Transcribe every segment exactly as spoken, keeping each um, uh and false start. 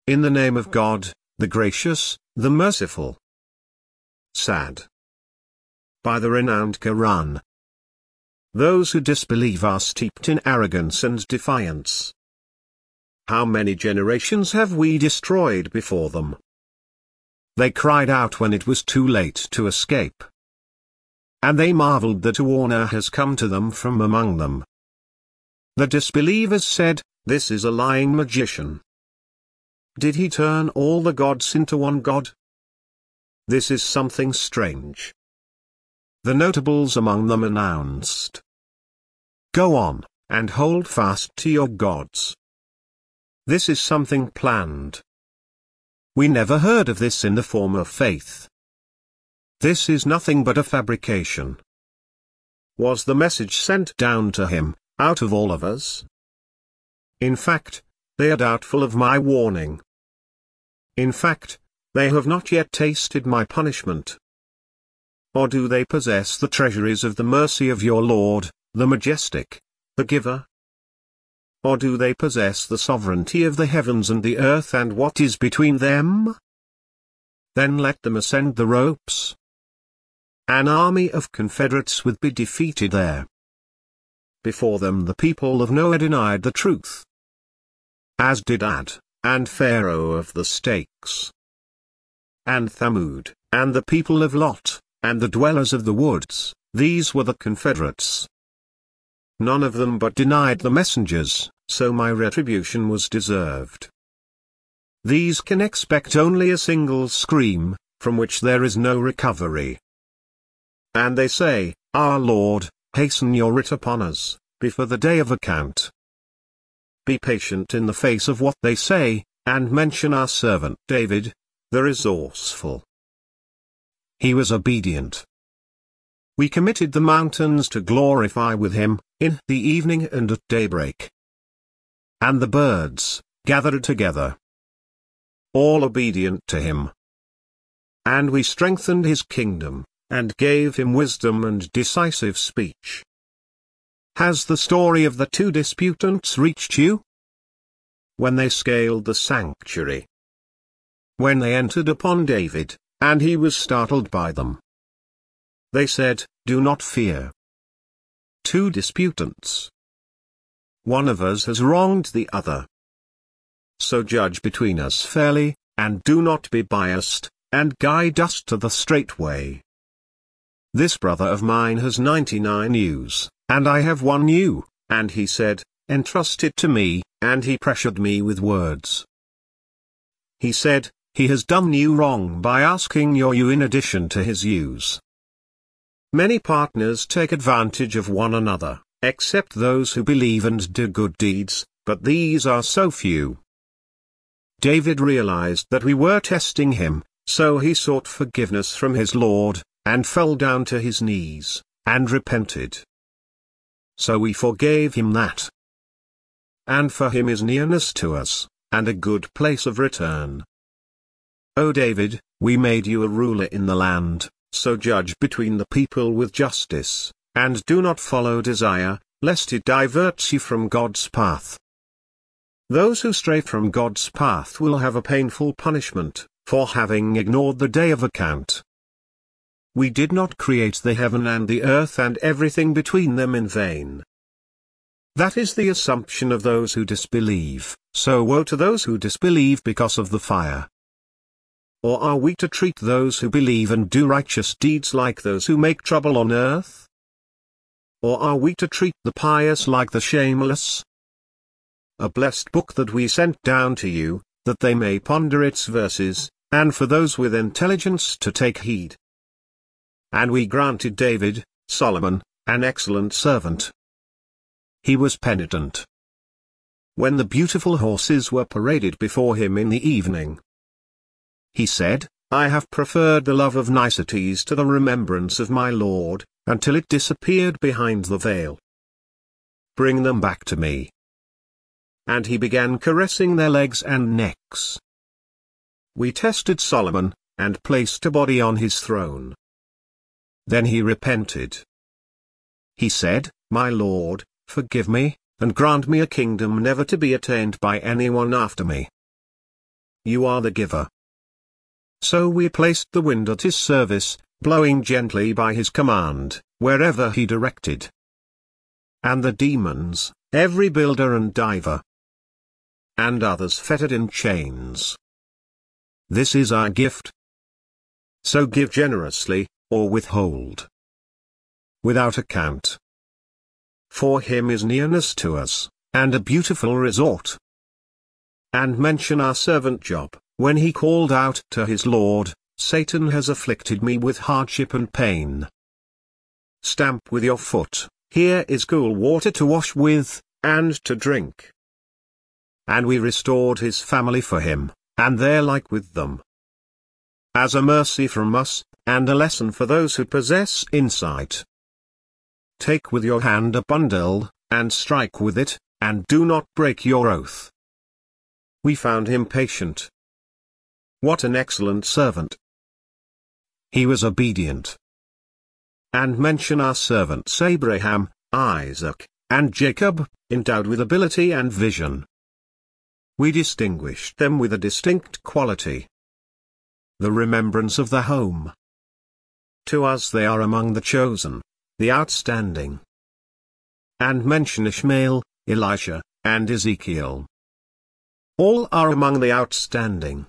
In the name of God, the gracious, the merciful. Sad. By the renowned Quran. Those who disbelieve are steeped in arrogance and defiance. How many generations have we destroyed before them? They cried out when it was too late to escape. And they marveled that a warner has come to them from among them. The disbelievers said, "This is a lying magician. Did he turn all the gods into one god? This is something strange." The notables among them announced, "Go on, and hold fast to your gods. This is something planned. We never heard of this in the former faith. This is nothing but a fabrication." Was the message sent down to him, out of all of us? In fact, they are doubtful of my warning. In fact, they have not yet tasted my punishment. Or do they possess the treasuries of the mercy of your Lord, the Majestic, the Giver? Or do they possess the sovereignty of the heavens and the earth and what is between them? Then let them ascend the ropes. An army of confederates would be defeated there. Before them the people of Noah denied the truth, as did Ad, and Pharaoh of the stakes, and Thamud, and the people of Lot, and the dwellers of the woods. These were the confederates. None of them but denied the messengers, so my retribution was deserved. These can expect only a single scream, from which there is no recovery. And they say, "Our Lord, hasten your writ upon us, before the day of account." Be patient in the face of what they say, and mention our servant David, the resourceful. He was obedient. We committed the mountains to glorify with him, in the evening and at daybreak. And the birds, gathered together, all obedient to him. And we strengthened his kingdom, and gave him wisdom and decisive speech. Has the story of the two disputants reached you? When they scaled the sanctuary. When they entered upon David, and he was startled by them. They said, "Do not fear." Two disputants. One of us has wronged the other. So judge between us fairly, and do not be biased, and guide us to the straight way. This brother of mine has ninety-nine ewes, and I have one ewe, and he said, "Entrust it to me," and he pressured me with words. He said, "He has done you wrong by asking your ewe in addition to his ewes." Many partners take advantage of one another, except those who believe and do good deeds, but these are so few. David realized that we were testing him, so he sought forgiveness from his Lord, and fell down to his knees, and repented. So we forgave him that. And for him is nearness to us, and a good place of return. O David, we made you a ruler in the land, so judge between the people with justice, and do not follow desire, lest it diverts you from God's path. Those who stray from God's path will have a painful punishment, for having ignored the day of account. We did not create the heaven and the earth and everything between them in vain. That is the assumption of those who disbelieve, so woe to those who disbelieve because of the fire. Or are we to treat those who believe and do righteous deeds like those who make trouble on earth? Or are we to treat the pious like the shameless? A blessed book that we sent down to you, that they may ponder its verses, and for those with intelligence to take heed. And we granted David, Solomon, an excellent servant. He was penitent. When the beautiful horses were paraded before him in the evening, he said, "I have preferred the love of niceties to the remembrance of my Lord, until it disappeared behind the veil. Bring them back to me." And he began caressing their legs and necks. We tested Solomon, and placed a body on his throne. Then he repented. He said, "My Lord, forgive me, and grant me a kingdom never to be attained by anyone after me." you are the giver. So we placed the wind at his service, blowing gently by his command, wherever he directed. And the demons, every builder and diver, and others fettered in chains. This is our gift. So give generously, or withhold without account. For him is nearness to us, and a beautiful resort. And mention our servant Job, when he called out to his Lord, Satan has afflicted me with hardship and pain. Stamp with your foot, here is cool water to wash with, and to drink. And we restored his family for him, and their like with them. As a mercy from us, and a lesson for those who possess insight. Take with your hand a bundle, and strike with it, and do not break your oath. We found him patient. What an excellent servant! He was obedient. And mention our servants Abraham, Isaac, and Jacob, endowed with ability and vision. We distinguished them with a distinct quality. The remembrance of the home. To us they are among the chosen, the outstanding. And mention Ishmael, Elisha, and Ezekiel. All are among the outstanding.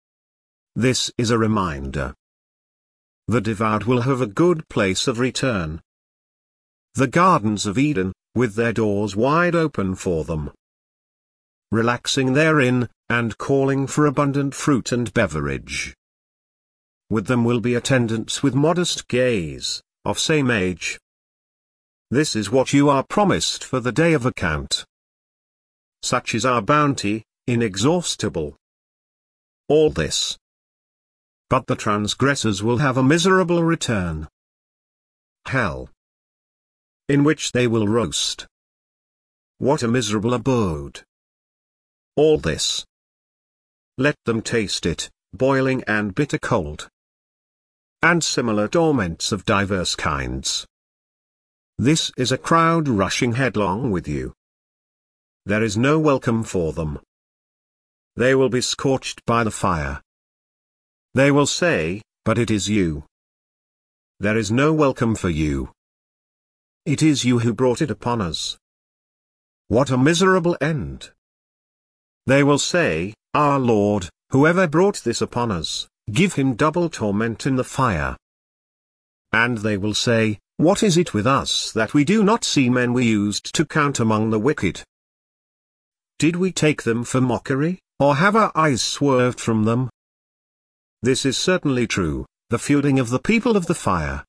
This is a reminder. The devout will have a good place of return. The gardens of Eden, with their doors wide open for them. Relaxing therein, and calling for abundant fruit and beverage. With them will be attendants with modest gaze, of same age. This is what you are promised for the day of account. Such is our bounty, inexhaustible. All this. But the transgressors will have a miserable return. Hell. In which they will roast. What a miserable abode. All this. Let them taste it, boiling and bitter cold. And similar torments of diverse kinds. This is a crowd rushing headlong with you. There is no welcome for them. They will be scorched by the fire. They will say, but it is you. There is no welcome for you. It is you who brought it upon us. What a miserable end. They will say, our Lord, whoever brought this upon us, give him double torment in the fire. And they will say, what is it with us that we do not see men we used to count among the wicked? Did we take them for mockery, or have our eyes swerved from them? This is certainly true, the feuding of the people of the fire.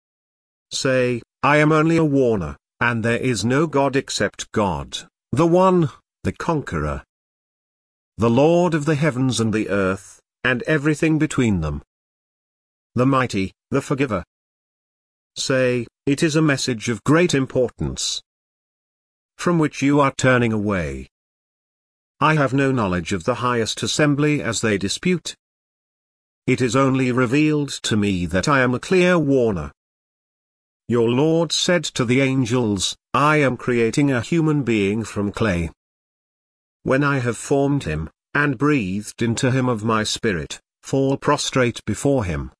Say, I am only a warner, and there is no God except God, the one, the conqueror. The Lord of the heavens and the earth, and everything between them. The mighty, the forgiver. Say, it is a message of great importance, from which you are turning away. I have no knowledge of the highest assembly as they dispute. It is only revealed to me that I am a clear warner. Your Lord said to the angels, I am creating a human being from clay. When I have formed him, and breathed into him of my spirit, fall prostrate before him.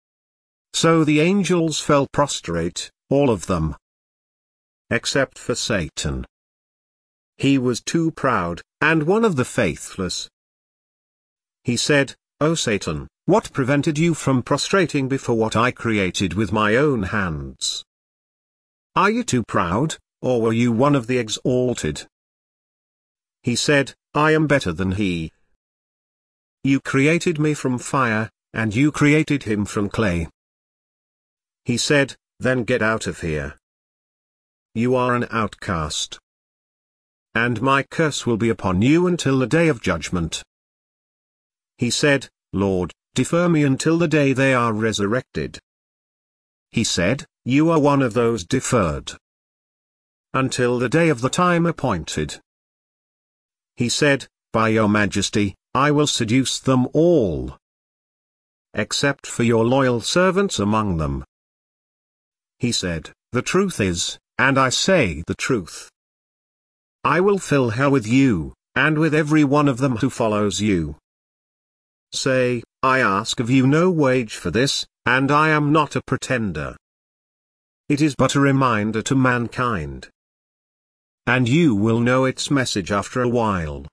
So the angels fell prostrate, all of them. Except for Satan. He was too proud, and one of the faithless. He said, O Satan, what prevented you from prostrating before what I created with my own hands? Are you too proud, or were you one of the exalted? He said, I am better than he. You created me from fire, and you created him from clay. He said, then get out of here. You are an outcast. And my curse will be upon you until the day of judgment. He said, Lord, defer me until the day they are resurrected. He said, you are one of those deferred. Until the day of the time appointed. He said, by your majesty, I will seduce them all. Except for your loyal servants among them. He said, the truth is, and I say the truth. I will fill hell with you, and with every one of them who follows you. Say, I ask of you no wage for this, and I am not a pretender. It is but a reminder to mankind. And you will know its message after a while.